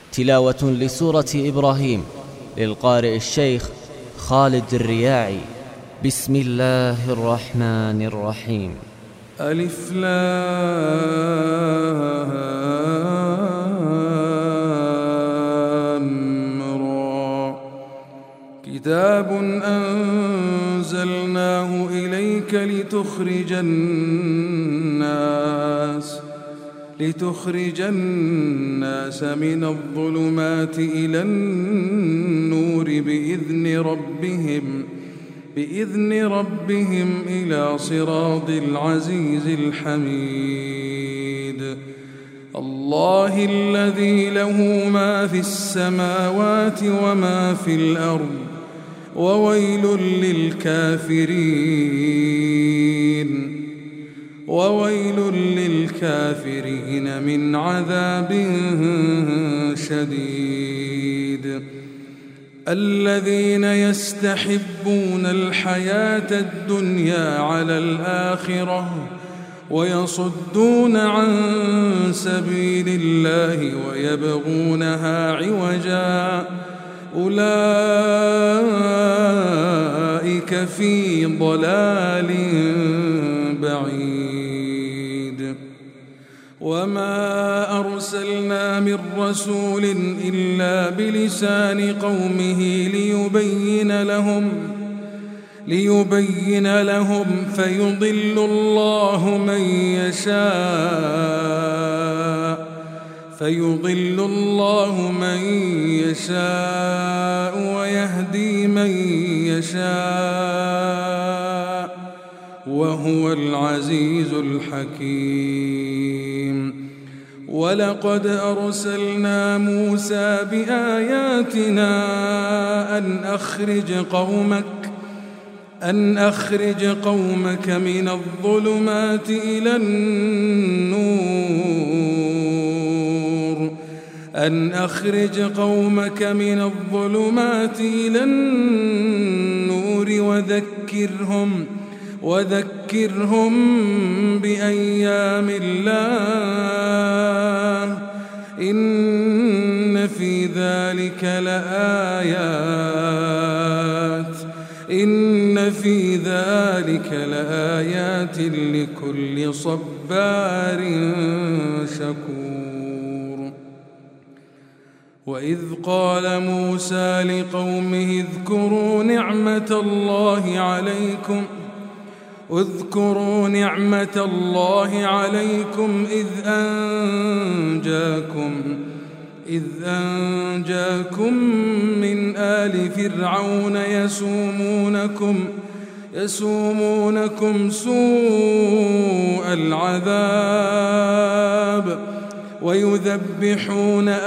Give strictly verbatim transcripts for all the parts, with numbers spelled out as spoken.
تلاوة لسورة إبراهيم للقارئ الشيخ خالد الرياعي. بسم الله الرحمن الرحيم. ألف لام را. كتاب أنزلناه إليك لتخرج الناس لتخرج الناس من الظلمات إلى النور بإذن ربهم بإذن ربهم إلى صراط العزيز الحميد. الله الذي له ما في السماوات وما في الأرض وويل للكافرين وويل للكافرين من عذاب شديد. الذين يستحبون الحياة الدنيا على الآخرة ويصدون عن سبيل الله ويبغونها عوجا أولئك في ضلال بعيد. وما أرسلنا من رسول إلا بلسان قومه ليبين لهم ليبين لهم فيضل الله من يشاء فيضل الله من يشاء ويهدي من يشاء وهو العزيز الحكيم. ولقد أرسلنا موسى بآياتنا أن أخرج قومك أن أخرج قومك من الظلمات إلى النور أن أخرج قومك من الظلمات إلى النور وذكرهم وذكرهم بأيام الله إن في ذلك لآيات إن في ذلك لآيات لكل صبار شكور. وإذ قال موسى لقومه اذكروا نعمة الله عليكم اذكروا نعمة الله عليكم إذ أنجاكم إذ أنجاكم من آل فرعون يسومونكم يسومونكم سوء العذاب ويذبحون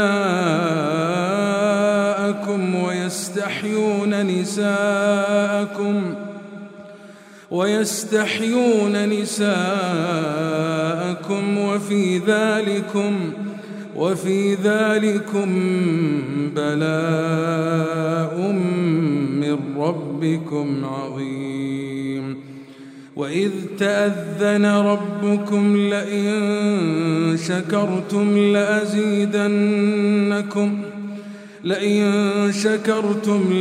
أبناءكم ويستحيون نساءكم ويستحيون نساءكم وفي ذلكم وفي ذلكم بلاء من ربكم عظيم. وإذ تأذن ربكم لئن شكرتم لأزيدنكم لئن شكرتم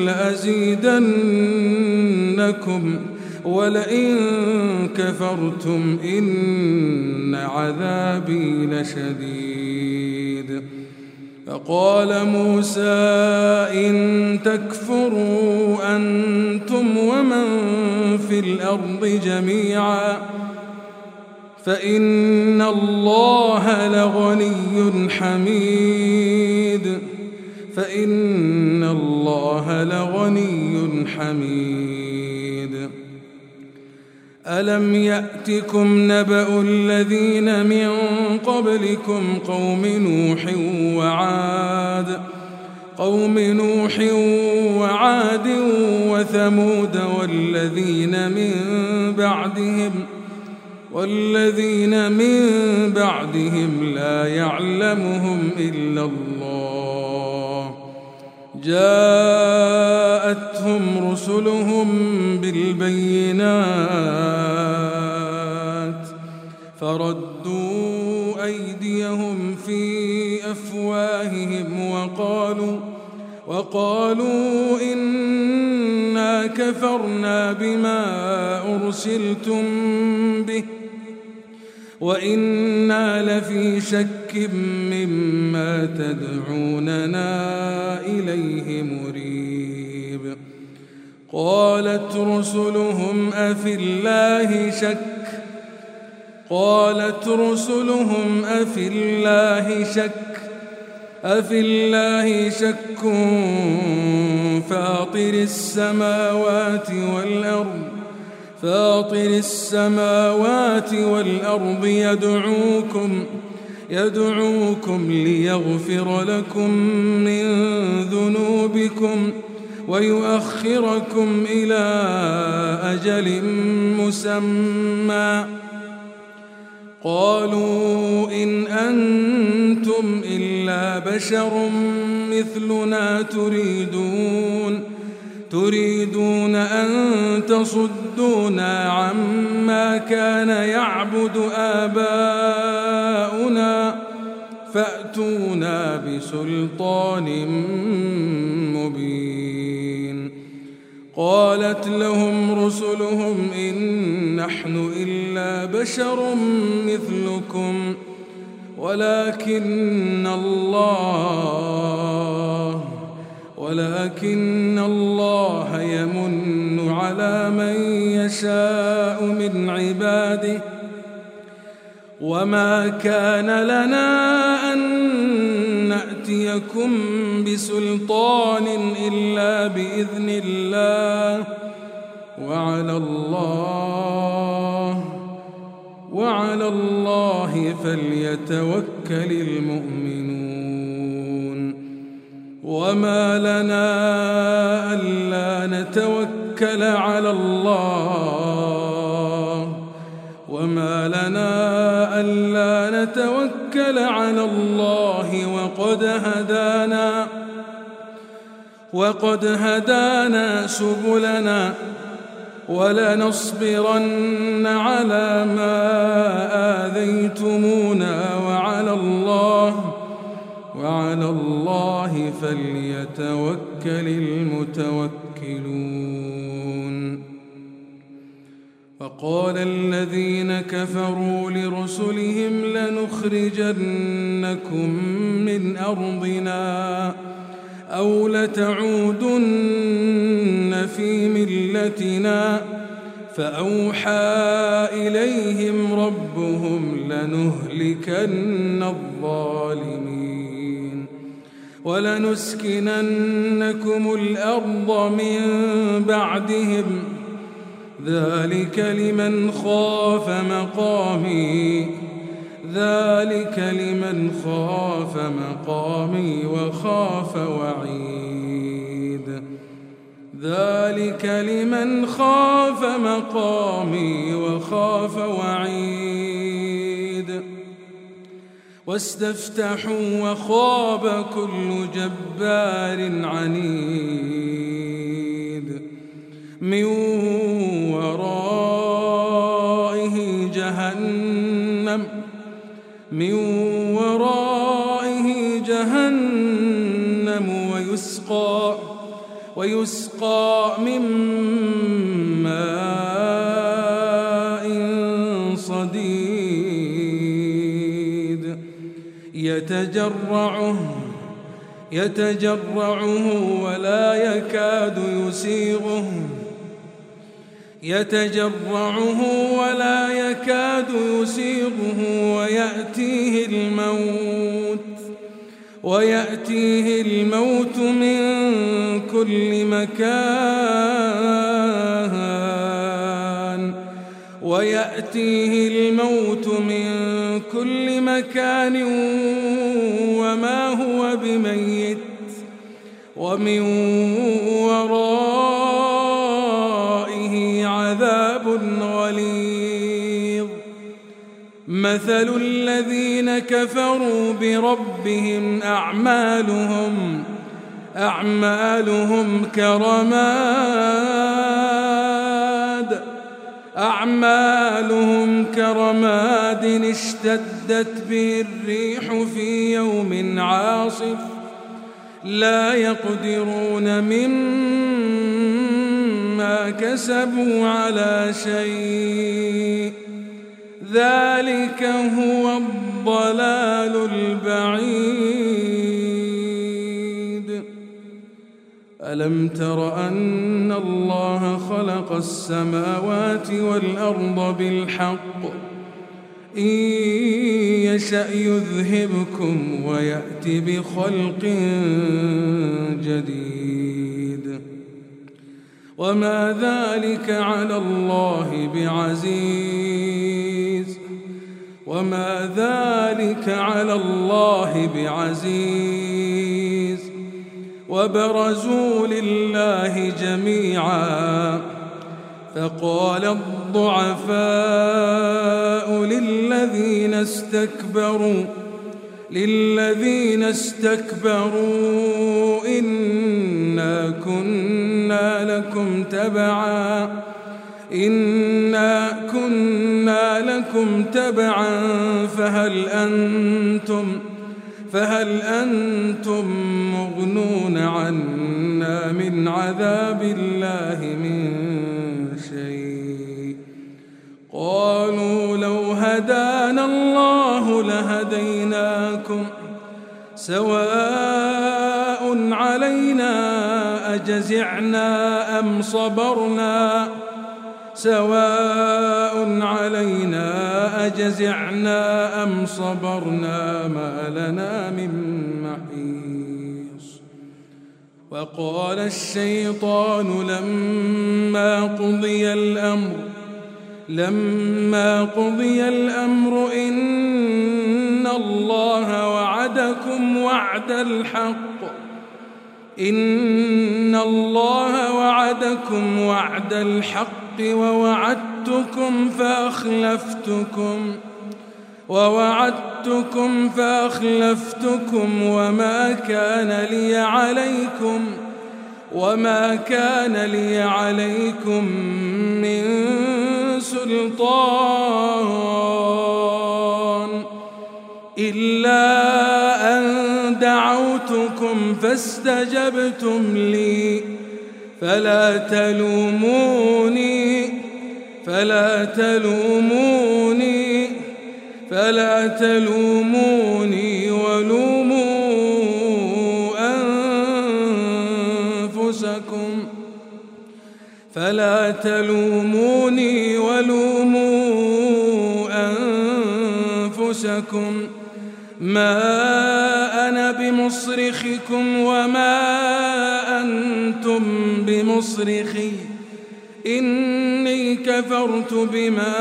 لأزيدنكم ولئن كفرتم إن عذابي لشديد. فقال موسى إن تكفروا أنتم ومن في الأرض جميعا فإن الله لغني حميد فإن الله لغني حميد. ألم يأتكم نبأ الذين من قبلكم قوم نوح وعاد قوم نوح وعاد وثمود والذين من بعدهم والذين من بعدهم لا يعلمهم إلا الله جاءتهم رسلهم بالبينات فردوا أيديهم في أفواههم وقالوا وقالوا إنا كفرنا بما أرسلتم به وإنا لفي شك مما تدعوننا إليه مريب. قالت رسلهم أفي الله شك قالت رسلهم أفي الله شك أفي الله شك فاطر السماوات والأرض فاطر السماوات والأرض يدعوكم يدعوكم ليغفر لكم من ذنوبكم ويؤخركم إلى أجل مسمى. قالوا إن أنتم إلا بشر مثلنا تريدون تريدون أن تصدونا عما كان يعبد آباؤنا فأتونا بسلطان مبين. قالت لهم رسلهم إن نحن إلا بشر مثلكم ولكن الله ولكن الله يمن على من يشاء من عباده وما كان لنا أن نأتيكم بسلطان إلا بإذن الله وعلى الله وعلى الله فليتوكل المؤمنون. وما لنا ألا نتوكل على الله وما لنا ألا نتوكل على الله وقد هدانا وقد هدانا سبلنا ولنصبرن على ما آذيتمونا وعلى الله وعلى الله فليتوكل المتوكلون. وقال الذين كفروا لرسلهم لنخرجنكم من أرضنا أو لتعودن في ملتنا فأوحى إليهم ربهم لنهلكن الظالمين ولنسكننكم الأرض من بعدهم ذلك لمن خاف مقامي ذلك لمن خاف مقامي وخاف وعيد ذلك لمن خاف مقامي وخاف وعيد. واستفتحوا وخاب كل جبار عنيد من ورائه جهنم من ورائه جهنم ويسقى ويسقى من ماء صديد يتجرعه يتجرعه ولا يكاد يسيغه يتجرعه ولا يكاد يسيغه ويأتيه الموت ويأتيه الموت من كل مكان ويأتيه الموت من كل مكان وما هو بميت ومن ورائه عذاب غليظ. مثل الذين كفروا بربهم أعمالهم أعمالهم كرماد أعمالهم كرماد اشتدت به الريح في يوم عاصف لا يقدرون مما كسبوا على شيء ذلك هو الضلال البعيد. ألم تر أن الله خلق السماوات والأرض بالحق إن يشأ يذهبكم ويأت بخلق جديد وما ذلك على الله بعزيز وما ذلك على الله بعزيز وبرزوا لله جميعا فقال الضعفاء للذين استكبروا للذين استكبروا إنا كنا لكم تبعا إنا كنا لكم تبعا فهل أنتم فهل أنتم مغنون عنا من عذاب الله من شيء قالوا لو هدانا الله لهديناكم سواء علينا أجزعنا أم صبرنا سواء علينا أجزعنا أم صبرنا ما لنا من محيص. وقال الشيطان لما قضي الأمر لما قضي الأمر إن الله وعدكم وعد الحق إن الله وعدكم وعد الحق ووعدتكم فأخلفتكم ووعدتكم فأخلفتكم وما كان لي عليكم وما كان لي عليكم من سلطان إلا أن دعوتكم فاستجبتم لي فلا تلوموني فلا تلوموني فلا تلوموني ولوموا أنفسكم فلا تلوموني ولوموا أنفسكم ما أنا بمصرخكم وما أنتم بمصرخي إني كفرت بما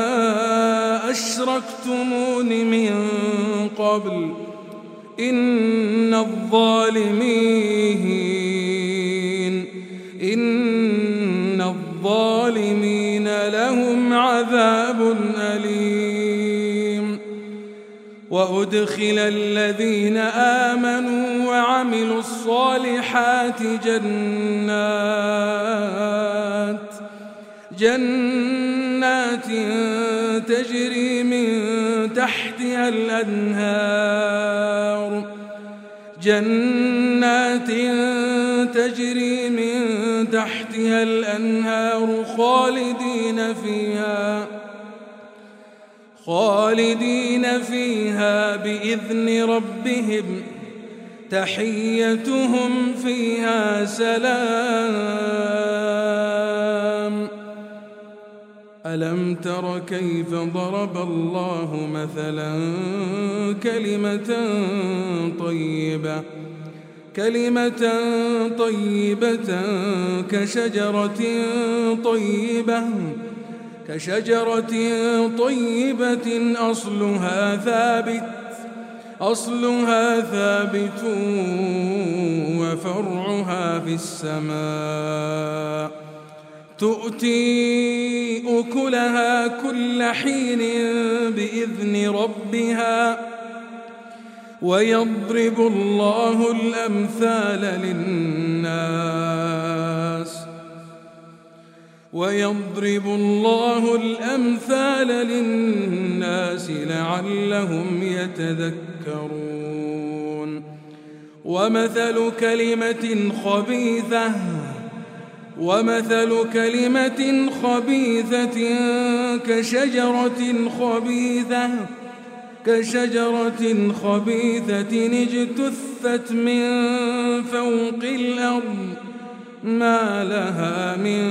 أشركتمون من قبل إن الظالمين إن الظالمين لهم عذاب أليم. وأدخل الذين آمنوا وعملوا الصالحات جنات جنات تجري من تحتها الأنهار جنات تجري من تحتها الأنهار خالدين فيها خالدين فيها بإذن ربهم تحيتهم فيها سلام. ألم تر كيف ضرب الله مثلا كلمة طيبة كلمة طيبة كشجرة طيبة كشجرة طيبة أصلها ثابت أصلها ثابت وفرعها في السماء تؤتي أكلها كل حين بإذن ربها ويضرب الله الأمثال للناس ويضرب الله الأمثال للناس لعلهم يتذكرون ومثل كلمة خبيثة ومثل كلمة خبيثة كشجرة خبيثة كشجرة خبيثة اجتثت من فوق الأرض ما لها من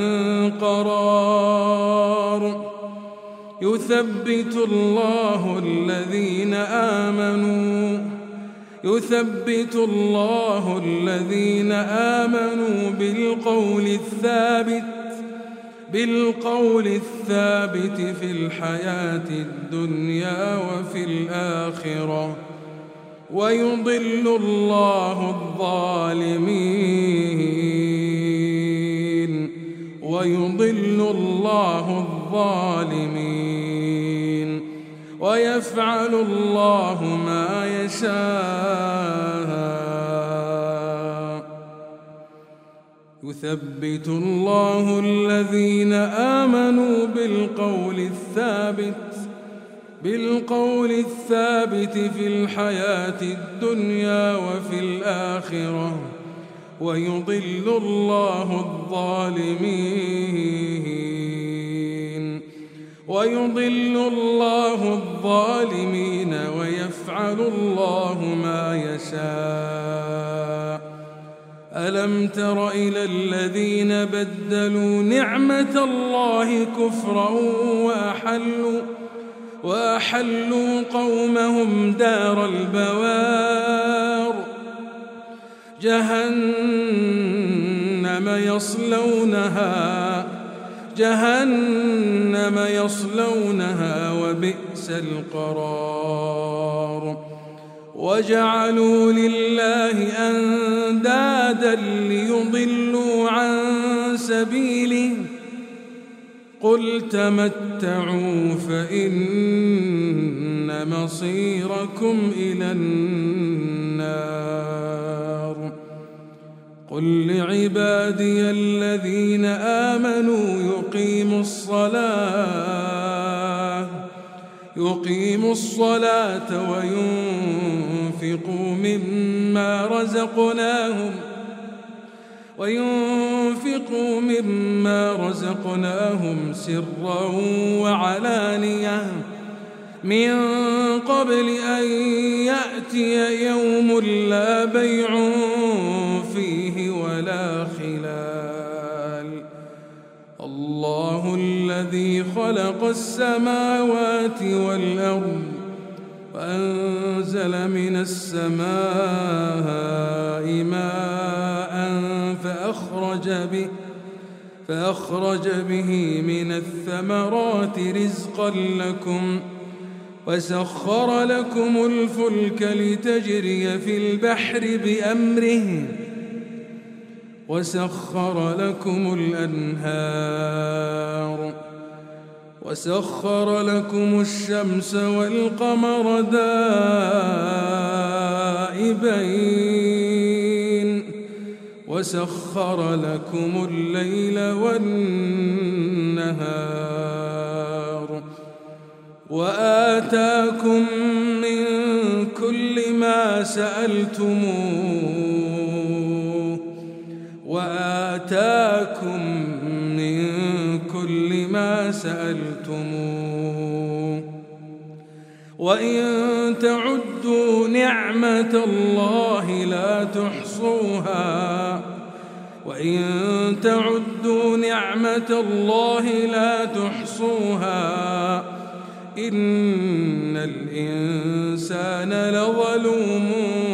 قرار يثبت الله الذين آمنوا يثبت الله الذين آمنوا بالقول الثابت بالقول الثابت في الحياة الدنيا وفي الآخرة ويضل الله الظالمين ويضل الله الظالمين ويفعل الله ما يشاء يثبت الله الذين آمنوا بالقول الثابت بالقول الثابت في الحياة الدنيا وفي الآخرة ويضل الله الظالمين ويضل الله الظالمين ويفعل الله ما يشاء ألم تر إلى الذين بدلوا نعمة الله كفرا وأحلوا وأحلوا قومهم دار البوار جهنم يصلونها جهنم يصلونها وبئس القرار وجعلوا لله أندادا ليضلوا عن سبيله قل تمتعوا فإن مصيركم إلى النار قل لعبادي الذين آمنوا يقيموا الصلاة يقيموا الصلاة وينفقوا مما رزقناهم وينفقوا مما رزقناهم سرا وعلانية من قبل أن يأتي يوم لا بيع فيه ولا خلال الله الذي خلق السماوات والأرض وأنزل من السماء ماء فأخرج به فأخرج به من الثمرات رزقا لكم وسخر لكم الفلك لتجري في البحر بأمره وسخر لكم الأنهار وسخر لكم الشمس والقمر دائبين وسخر لكم الليل والنهار وآتاكم من كل ما سألتموه وآتاكم من كل ما سألتموه وإن تعدوا نعمة الله لا تحصوها وإن تعدوا نعمة الله لا تحصوها إن الإنسان لظلوم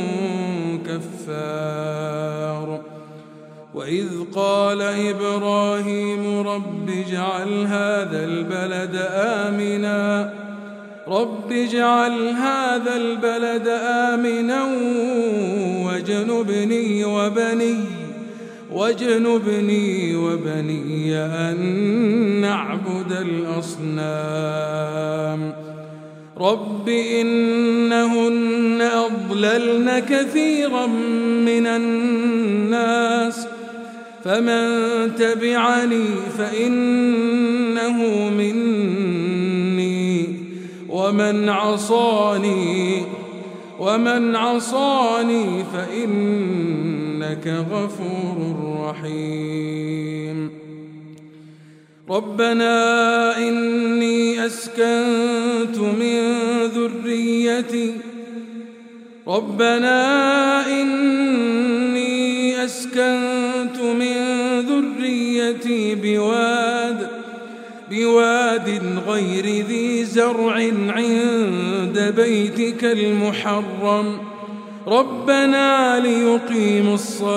كفار وإذ قال إبراهيم رب اجعل هذا البلد آمنا رب اجعل هذا البلد آمنا واجنبني وبني واجنبني وبني أن نعبد الأصنام رب إنهن أضللن كثيرا من الناس فمن تبعني فإنه مني ومن عصاني ومن عصاني فإنك غفور رحيم. ربنا إني أسكنت من ذريتي ربنا إني أسكنت من ذريتي بواد بواد غير ذي زرع عند بيتك المحرم ربنا ليقيموا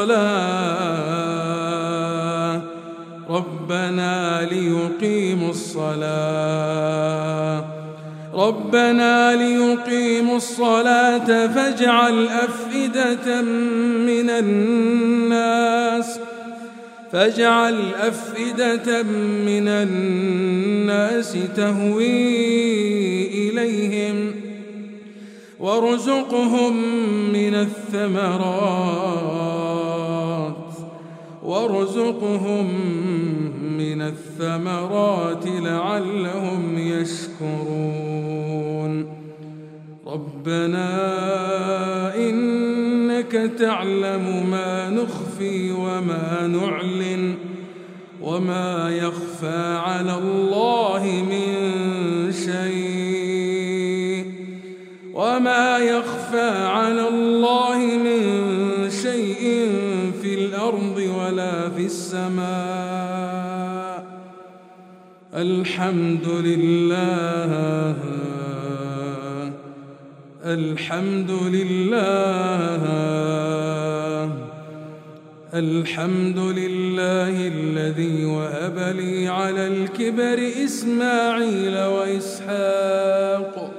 الصلاة ربنا ليقيموا الصلاة ربنا ليقيموا الصلاة فاجعل أفئدة من الناس فاجعل أفئدة من الناس تهوي إليهم وارزقهم من الثمرات وارزقهم من الثمرات لعلهم يشكرون. ربنا إنك تعلم ما نخفي وما نعلن وما يخفى على الله من شيء وما يخفى على الله من شيء في الأرض ولا في السماء. الحمد لله الحمد لله الحمد لله الذي وهب لي على الكبر إسماعيل وإسحاق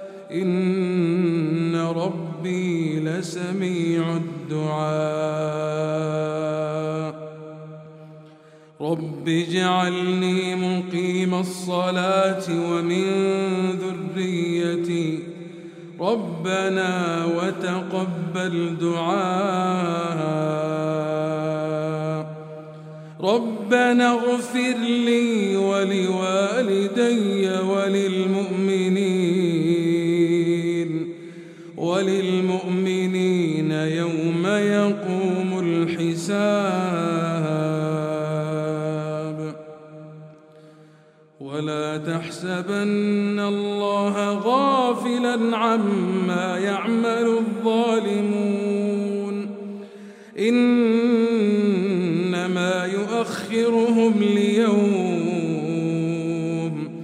إن ربي لسميع الدعاء. رب اجعلني مقيم الصلاة ومن ذريتي ربنا وتقبل دعاء. ربنا اغفر لي ولوالدي وللمؤمنين وللمؤمنين يوم يقوم الحساب. ولا تحسبن الله غافلا عما يعمل الظالمون إنما يؤخرهم ليوم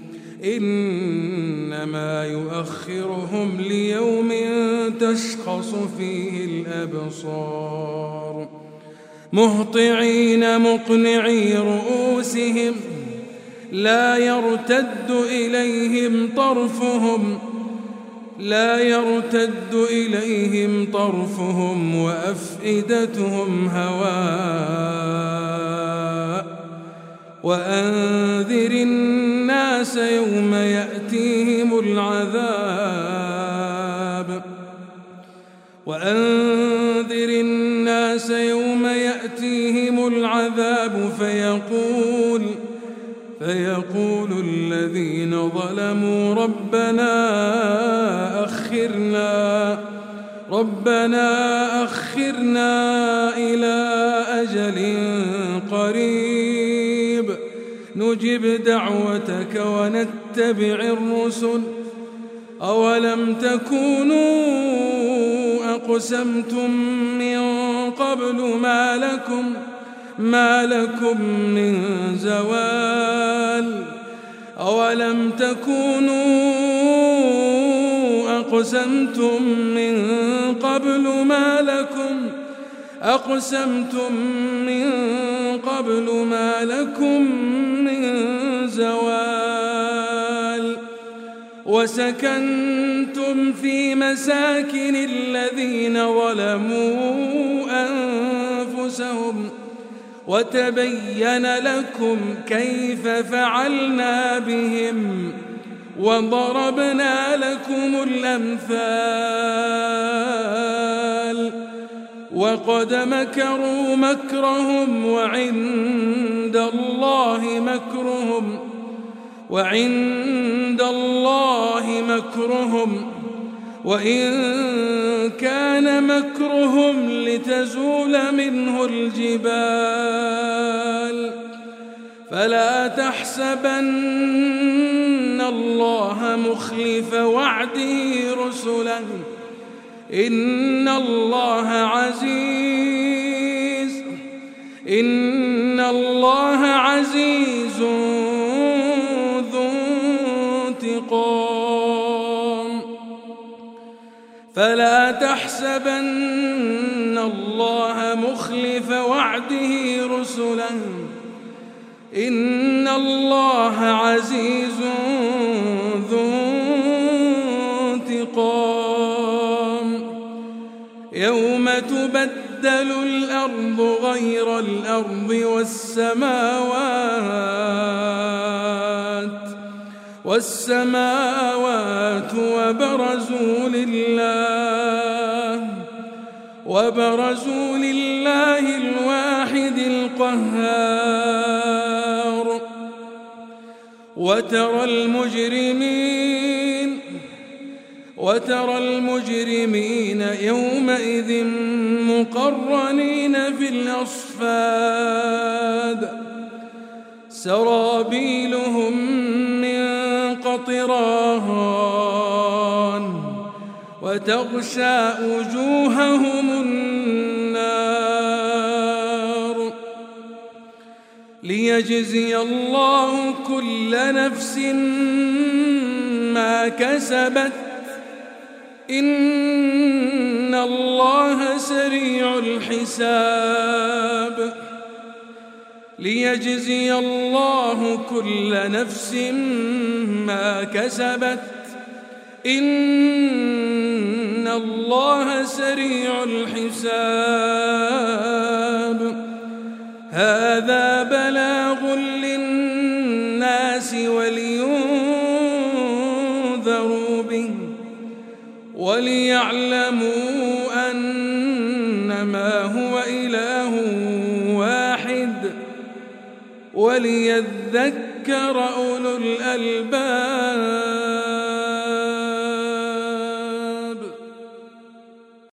إنما يؤخرهم ليوم تشخص فيه الأبصار مهطعين مقنعي رؤوسهم لا يرتد إليهم طرفهم لا يرتد إليهم طرفهم وأفئدتهم هواء. وأنذر الناس يوم يأتيهم العذاب وأنذر الناس يوم يأتيهم العذاب فيقول فيقول الذين ظلموا ربنا أخرنا ربنا أخرنا إلى أجل قريب نجب دعوتك ونتبع الرسل أولم تكونوا أقسمتم من قبل ما لكم ما لكم من زوال أولم تكونوا أقسمتم من قبل ما لكم أقسمتم من قبل ما لكم من زوال وسكنتم في مساكن الذين ظلموا أنفسهم وتبين لكم كيف فعلنا بهم وضربنا لكم الأمثال وقد مكروا مكرهم وعند الله مكرهم وعند الله مكرهم وإن كان مكرهم لتزول منه الجبال فلا تحسبن الله مخلف وعده رسله إن الله عزيز إن الله عزيز ذو انتقام فلا تحسبن الله مخلف وعده رسله إن الله عزيز ذو انتقام يوم تبدل الأرض غير الأرض والسماوات والسماوات وبرزوا لله وبرزوا لله الواحد القهار وترى المجرمين وترى المجرمين يومئذ مقرنين في الأصفاد سرابيلهم من قطران وتغشى وجوههم النار ليجزي الله كل نفس ما كسبت إن الله سريع الحساب ليجزي الله كل نفس ما كسبت إن الله سريع الحساب هذا بلاغ للناس ولينذروا به وليعلموا أنما هو إله واحد وليذكر أولو الألباب.